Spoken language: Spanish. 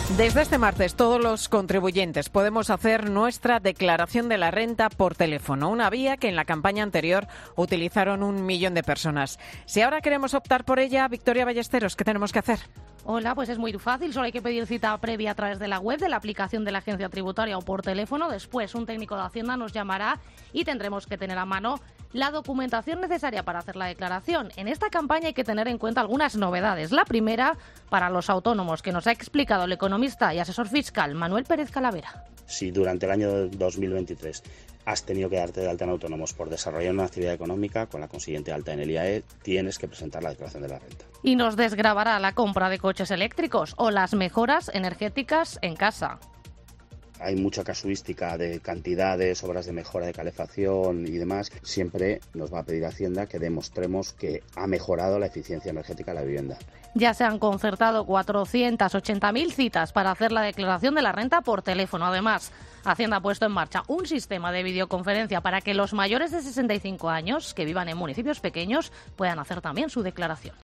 Desde este martes, todos los contribuyentes podemos hacer nuestra declaración de la renta por teléfono, una vía que en la campaña anterior utilizaron 1 millón de personas. Si ahora queremos optar por ella, Victoria Ballesteros, ¿qué tenemos que hacer? Hola, pues es muy fácil, solo hay que pedir cita previa a través de la web, de la aplicación de la agencia tributaria o por teléfono. Después un técnico de Hacienda nos llamará y tendremos que tener a mano la documentación necesaria para hacer la declaración. En esta campaña hay que tener en cuenta algunas novedades. La primera, para los autónomos, que nos ha explicado el economista y asesor fiscal Manuel Pérez Calavera. Si durante el año 2023 has tenido que darte de alta en autónomos por desarrollar una actividad económica, con la consiguiente alta en el IAE, tienes que presentar la declaración de la renta. Y nos desgravará la compra de coches eléctricos o las mejoras energéticas en casa. Hay mucha casuística de cantidades, obras de mejora de calefacción y demás. Siempre nos va a pedir Hacienda que demostremos que ha mejorado la eficiencia energética de la vivienda. Ya se han concertado 480.000 citas para hacer la declaración de la renta por teléfono. Además, Hacienda ha puesto en marcha un sistema de videoconferencia para que los mayores de 65 años que vivan en municipios pequeños puedan hacer también su declaración.